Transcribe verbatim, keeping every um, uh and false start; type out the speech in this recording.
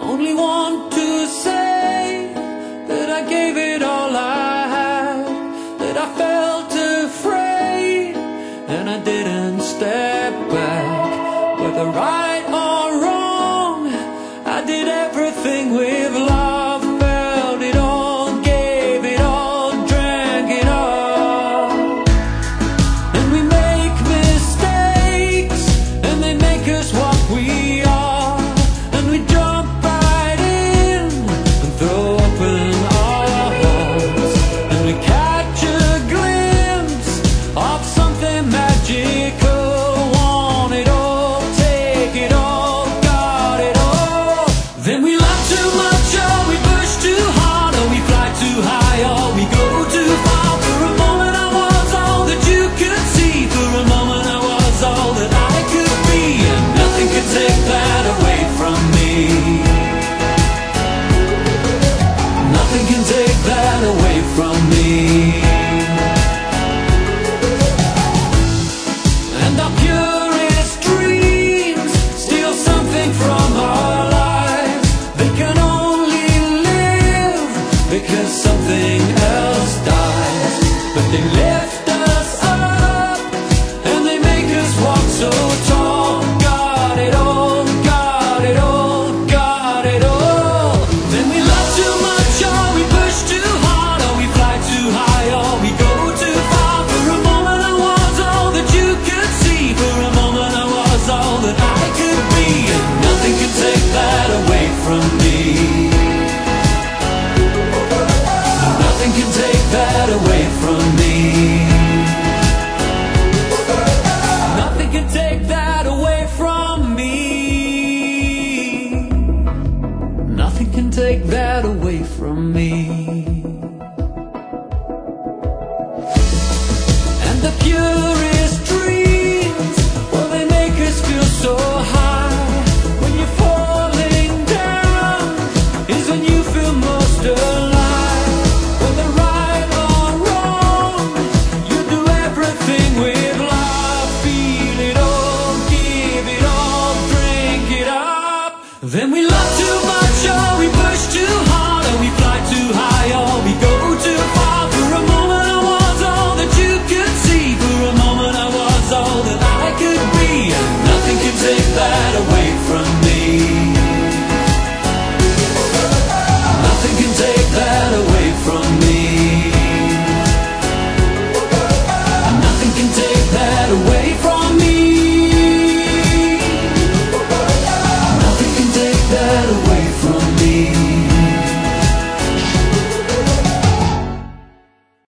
only want to say that I gave it all I had, that I felt afraid and I didn't step back. Whether right or wrong, I did everything with love, felt it all, gave it all, drank it all. And we make mistakes and they make us what we are, and we jump right in and throw open our hearts, and we catch a glimpse of something magical. Want it all, take it all, got it all. Then we laugh too much, or we push too hard, or we fly too high, or we go too far. For a moment I was all that you could see, for a moment I was all that I could be, and nothing could take that away from me. Nothing can take that away from me. And our purest dreams steal something from our lives. They can only live because something else dies. But they lift us up and they make us walk so tall. Got it all, got it all, got it all. Then we love too much, or we push too hard, or we fly too high, or we go too far. For a moment I was all that you could see, for a moment I was all that I could be, and nothing can take that away from me. Nothing can take that away from me. Nothing can take that away from me. Nothing can take that away from me. And the purest dreams, well, they make us feel so high. When you're falling down is when you feel most alive. Whether right or wrong, you do everything with love. Feel it all, give it all, drink it up. Then we love too much,